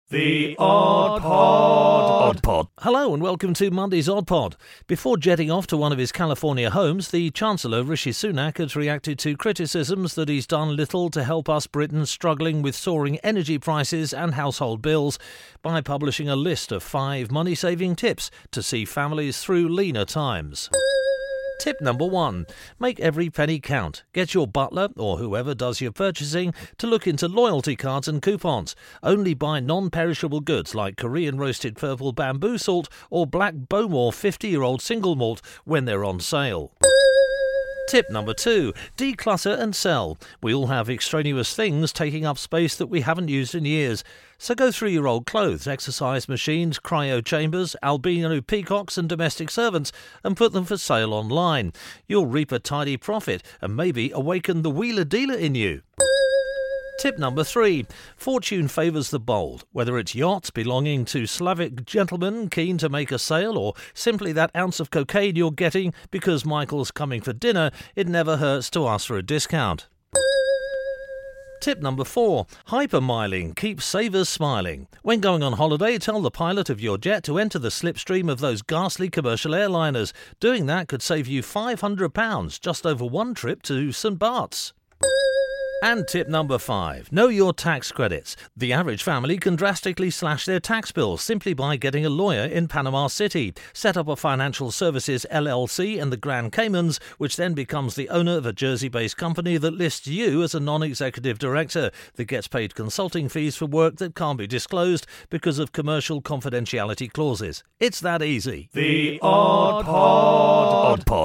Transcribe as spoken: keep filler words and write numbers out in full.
The Odd Pod. Odd Pod. Hello and welcome to Monday's Odd Pod. Before jetting off to one of his California homes, the Chancellor Rishi Sunak has reacted to criticisms that he's done little to help us Britons struggling with soaring energy prices and household bills by publishing a list of five money-saving tips to see families through leaner times. Tip number one. Make every penny count. Get your butler, or whoever does your purchasing, to look into loyalty cards and coupons. Only buy non-perishable goods like Korean roasted purple bamboo salt or black Bowmore fifty-year-old single malt when they're on sale. Tip number two. Declutter and sell. We all have extraneous things taking up space that we haven't used in years. So go through your old clothes, exercise machines, cryo chambers, albino peacocks and domestic servants and put them for sale online. You'll reap a tidy profit and maybe awaken the wheeler dealer in you. Tip number three. Fortune favours the bold. Whether it's yachts belonging to Slavic gentlemen keen to make a sale or simply that ounce of cocaine you're getting because Michael's coming for dinner, it never hurts to ask for a discount. Tip number four. Hypermiling keeps savers smiling. When going on holiday, tell the pilot of your jet to enter the slipstream of those ghastly commercial airliners. Doing that could save you five hundred pounds just over one trip to Saint Bart's. And tip number five. Know your tax credits. The average family can drastically slash their tax bills simply by getting a lawyer in Panama City. Set up a financial services L L C in the Grand Caymans, which then becomes the owner of a Jersey-based company that lists you as a non-executive director that gets paid consulting fees for work that can't be disclosed because of commercial confidentiality clauses. It's that easy. The Odd Pod. Odd Pod.